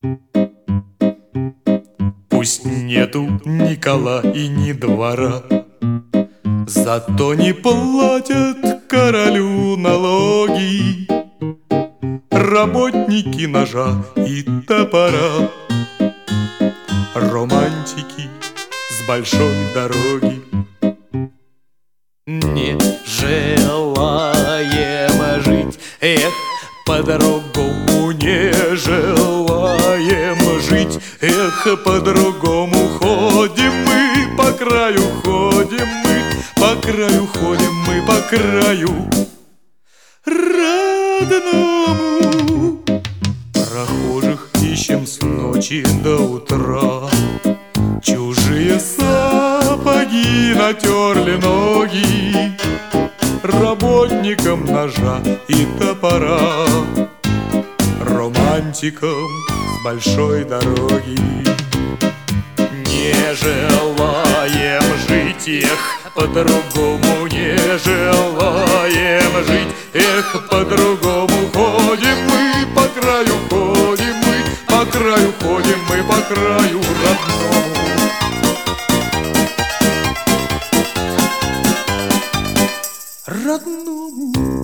Пусть нету ни кола и ни двора, зато не платят королю налоги работники ножа и топора, романтики с большой дороги. Не желаем жить, эх, по-другому не желаем жить, эх, по-другому ходим мы, по краю ходим мы, по краю ходим мы, по краю родному. Прохожих ищем с ночи до утра, чужие сапоги натерли ноги работникам ножа и топора, романтикам с большой дороги. Не желаем жить, эх, по-другому не желаем жить, эх, по-другому ходим мы, по краю ходим мы, по краю ходим мы, по краю родному. Родному.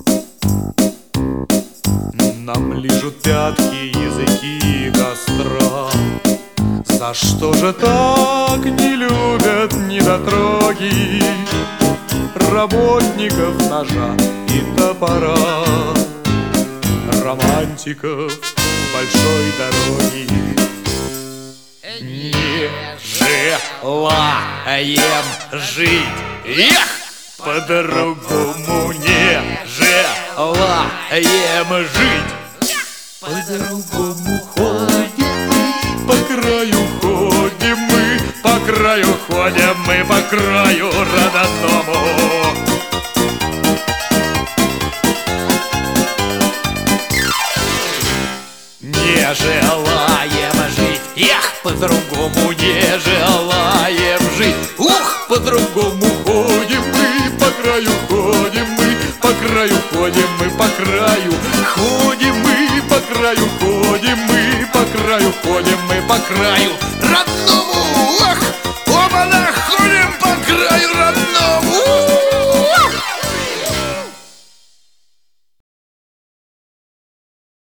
Нам лижут пятки языки костра, за что же так не любят недотроги работников ножа и топора, романтиков большой дороги. Не желаем жить, эх, по-другому не желаем жить, по-другому ходим мы, по краю ходим мы, по краю ходим мы, по краю родному. Не желаем жить, эх, по-другому не желаем жить, ух, по-другому ходим мы, по краю ходим мы, по краю ходим мы, по краю ходим мы, по краю ходим мы, по краю ходим мы, по краю родному.